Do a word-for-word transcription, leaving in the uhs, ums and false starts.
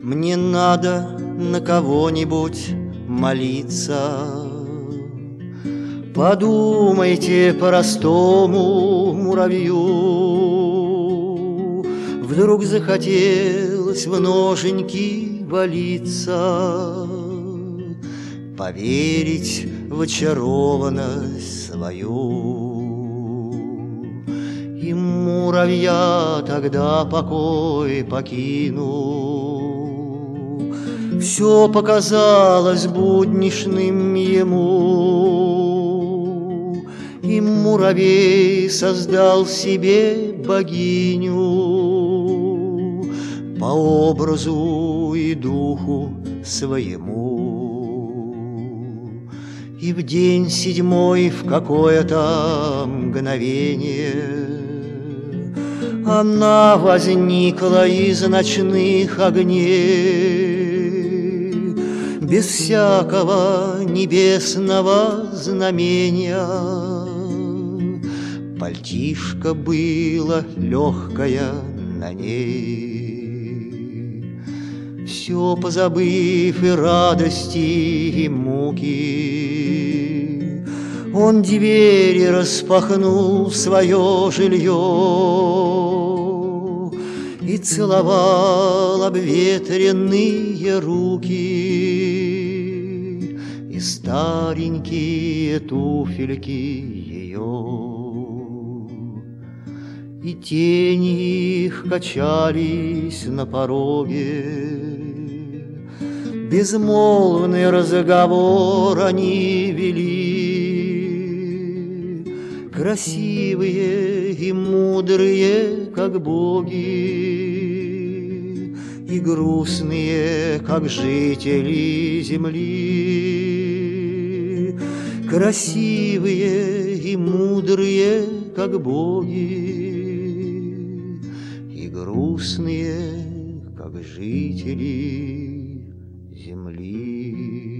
Мне надо на кого-нибудь молиться. Подумайте простому муравью, вдруг захотелось в ноженьки валиться, поверить в очарованность свою. И муравья тогда покой покинул, все показалось буднишным ему, и муравей создал себе богиню по образу и духу своему. И в день седьмой в какое-то мгновение она возникла из ночных огней, без всякого небесного знамения. Пальтишко было легкое на ней. Все позабыв и радости, и муки, он двери распахнул в свое жилье и целовал обветренные руки и старенькие туфельки ее. И тени их качались на пороге, безмолвный разговор они вели, красивые и мудрые, как боги, и грустные, как жители земли, красивые и мудрые, как боги, и грустные, как жители земли.